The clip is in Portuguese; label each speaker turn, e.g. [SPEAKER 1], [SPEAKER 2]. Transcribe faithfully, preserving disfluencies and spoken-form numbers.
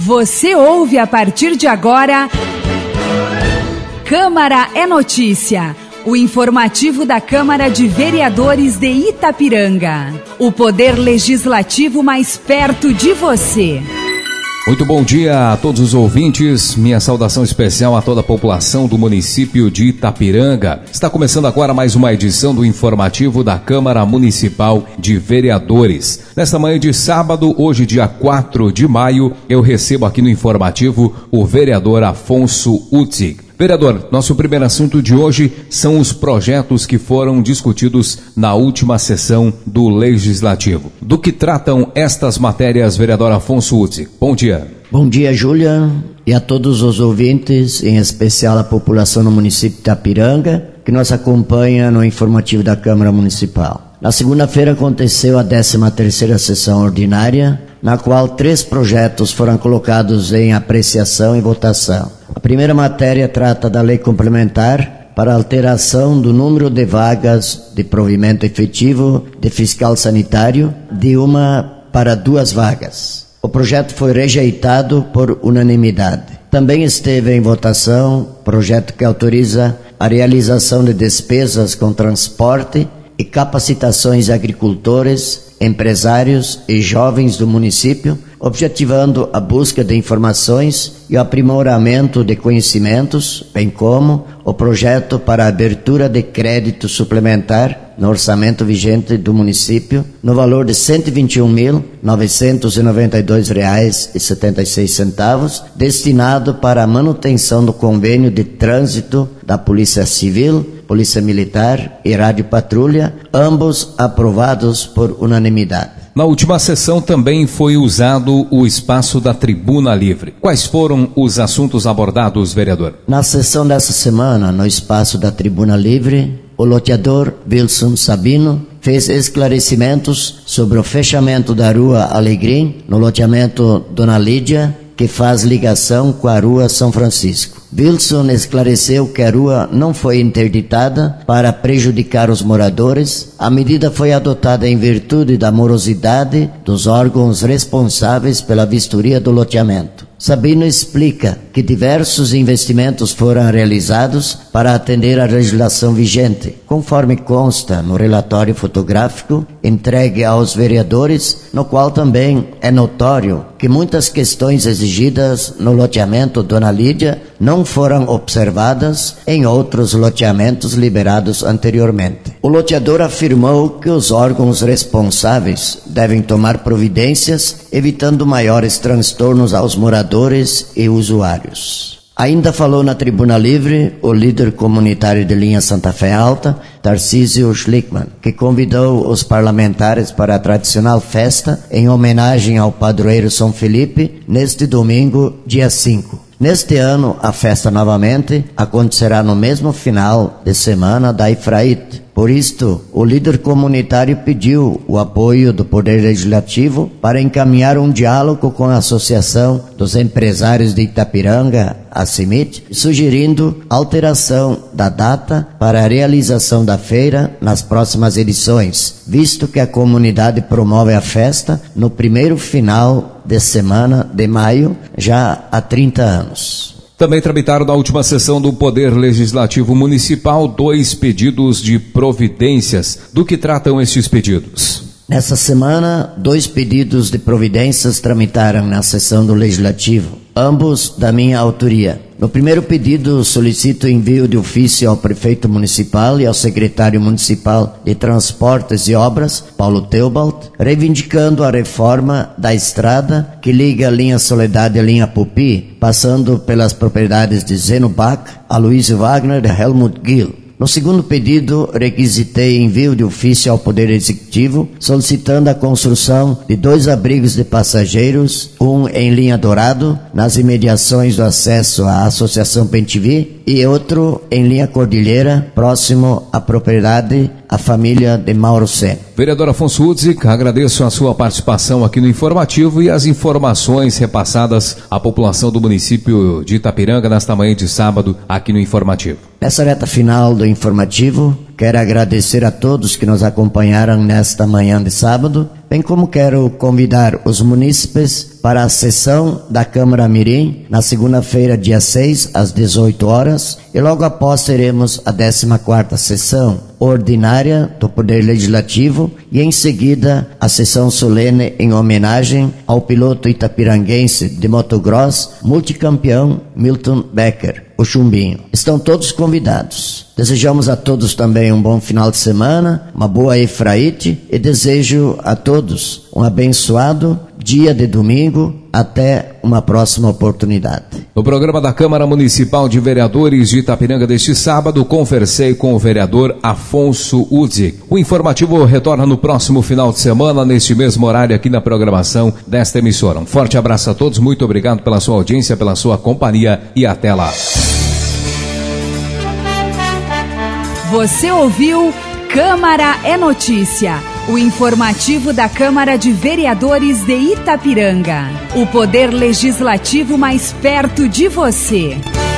[SPEAKER 1] Você ouve a partir de agora Câmara é Notícia, o informativo da Câmara de Vereadores de Itapiranga. O poder legislativo mais perto de você.
[SPEAKER 2] Muito bom dia a todos os ouvintes, minha saudação especial a toda a população do município de Itapiranga. Está começando agora mais uma edição do informativo da Câmara Municipal de Vereadores. Nesta manhã de sábado, hoje dia quatro de maio, eu recebo aqui no informativo o vereador Afonso Utzig. Vereador, nosso primeiro assunto de hoje são os projetos que foram discutidos na última sessão do Legislativo. Do que tratam estas matérias, vereador Afonso Utzig? Bom dia.
[SPEAKER 3] Bom dia, Júlia, e a todos os ouvintes, em especial a população do município de Itapiranga, que nos acompanha no informativo da Câmara Municipal. Na segunda-feira aconteceu a décima terceira sessão ordinária, na qual três projetos foram colocados em apreciação e votação. A primeira matéria trata da lei complementar para alteração do número de vagas de provimento efetivo de fiscal sanitário de uma para duas vagas. O projeto foi rejeitado por unanimidade. Também esteve em votação projeto que autoriza a realização de despesas com transporte e capacitações de agricultores, empresários e jovens do município, objetivando a busca de informações e o aprimoramento de conhecimentos, bem como o projeto para a abertura de crédito suplementar no orçamento vigente do município, no valor de cento e vinte e um mil, novecentos e noventa e dois reais e setenta e seis centavos, destinado para a manutenção do convênio de trânsito da Polícia Civil, Polícia Militar e Rádio Patrulha, ambos aprovados por unanimidade.
[SPEAKER 2] Na última sessão também foi usado o espaço da Tribuna Livre. Quais foram os assuntos abordados, vereador?
[SPEAKER 3] Na sessão dessa semana, no espaço da Tribuna Livre, o loteador Wilson Sabino fez esclarecimentos sobre o fechamento da rua Alegrim, no loteamento Dona Lídia, que faz ligação com a rua São Francisco. Wilson esclareceu que a rua não foi interditada para prejudicar os moradores. A medida foi adotada em virtude da morosidade dos órgãos responsáveis pela vistoria do loteamento. Sabino explica que diversos investimentos foram realizados para atender à legislação vigente, conforme consta no relatório fotográfico entregue aos vereadores, no qual também é notório que muitas questões exigidas no loteamento Dona Lídia não foram observadas em outros loteamentos liberados anteriormente. O loteador afirmou que os órgãos responsáveis devem tomar providências, evitando maiores transtornos aos moradores e usuários. Ainda falou na Tribuna Livre o líder comunitário de linha Santa Fé Alta, Tarcísio Schlickman, que convidou os parlamentares para a tradicional festa em homenagem ao padroeiro São Felipe neste domingo, dia cinco. Neste ano, a festa novamente acontecerá no mesmo final de semana da Ifraite. Por isto, o líder comunitário pediu o apoio do Poder Legislativo para encaminhar um diálogo com a Associação dos Empresários de Itapiranga, a CIMIT, sugerindo alteração da data para a realização da feira nas próximas edições, visto que a comunidade promove a festa no primeiro final de semana de maio, já há trinta anos.
[SPEAKER 2] Também tramitaram na última sessão do Poder Legislativo Municipal dois pedidos de providências. Do que tratam estes pedidos?
[SPEAKER 3] Nessa semana, dois pedidos de providências tramitaram na sessão do Legislativo, ambos da minha autoria. No primeiro pedido, solicito envio de ofício ao prefeito municipal e ao secretário municipal de Transportes e Obras, Paulo Teobald, reivindicando a reforma da estrada que liga a linha Soledade à linha Pupi, passando pelas propriedades de Zeno Bach, Aloysio Wagner e Helmut Gill. No segundo pedido, requisitei envio de ofício ao Poder Executivo, solicitando a construção de dois abrigos de passageiros, um em Linha Dourado, nas imediações do acesso à Associação Pentivi, e outro em Linha Cordilheira, próximo à propriedade, a família de Mauro Sena.
[SPEAKER 2] Vereador Afonso Utzig, agradeço a sua participação aqui no informativo e as informações repassadas à população do município de Itapiranga nesta manhã de sábado aqui no informativo.
[SPEAKER 3] Nessa reta final do informativo, Quero agradecer a todos que nos acompanharam nesta manhã de sábado, bem como quero convidar os munícipes para a sessão da Câmara Mirim, na segunda-feira, dia seis, às dezoito horas, e logo após teremos a décima quarta sessão ordinária do Poder Legislativo e em seguida a sessão solene em homenagem ao piloto itapiranguense de motocross, multicampeão Milton Becker, o Chumbinho. Estão todos convidados. Desejamos a todos também um bom final de semana, uma boa Efraíte e desejo a todos um abençoado dia de domingo. Até uma próxima oportunidade.
[SPEAKER 2] No programa da Câmara Municipal de Vereadores de Itapiranga deste sábado, conversei com o vereador Afonso Udzik. O informativo retorna no próximo final de semana, neste mesmo horário, aqui na programação desta emissora. Um forte abraço a todos, muito obrigado pela sua audiência, pela sua companhia e até lá.
[SPEAKER 1] Você ouviu Câmara é Notícia, o informativo da Câmara de Vereadores de Itapiranga. O poder legislativo mais perto de você.